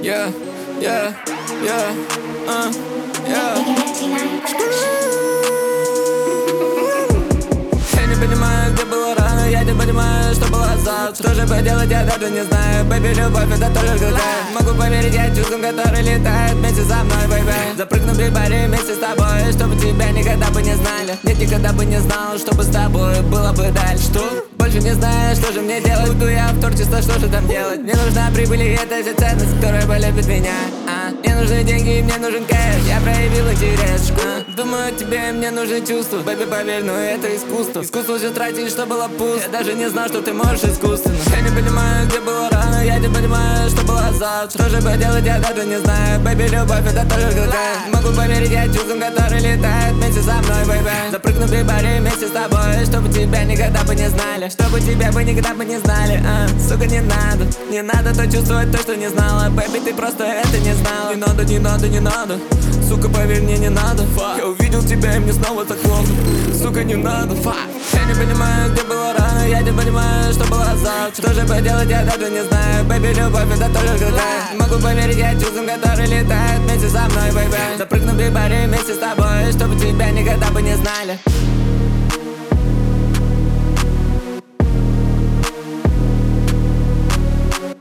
yeah, yeah, yeah, yeah. Я не понимаю, где было рано, я не понимаю, что было завтра. Что же поделать, я даже не знаю. Бэби, любовь, это только какая. Могу поверить, я чувством, который летает вместе со мной, бэйби. Запрыгну в приборе вместе с тобой, чтобы тебя никогда бы не знали. Нет, никогда бы не знал, что бы с тобой было бы дальше. Что? Больше не знаю, что же мне делать. Буду я в творчество, что же там делать? Мне нужна прибыль, и это вся ценность, которая полюбит меня. Мне нужны деньги, мне нужен кэш. Я проявил интерес. Думаю о тебе, мне нужны чувства. Бэби, поверь, но это искусство. Искусство все тратить, что было пусто. Я даже не знал, что ты можешь искусственно. Я не понимаю, где было рано, я не понимаю, что было завтра. Что же поделать, я даже не знаю. Бэби, любовь, это тоже какая. Могу поверить, я чувством, который летает вместе со мной, бэйби. Запрыгну в приборе вместе с тобой, чтобы тебя никогда бы не знали. Чтобы тебя бы никогда бы не знали. Сука, не надо то чувствовать то, что не знала. Бэби, ты просто это не знала. Не надо, не надо, не надо. Сука, поверь мне, не надо. Я увидел тебя, и мне снова так плохо. Сука, не надо. Я не понимаю, где было рано, я не понимаю, что было завтра. Что же поделать, я даже не знаю. Бэби, любовь, это тоже какая. Могу поверить, я чувством, который летает вместе со мной, бэйби. Запрыгну в приборе вместе с тобой, чтобы тебя никогда бы не знали.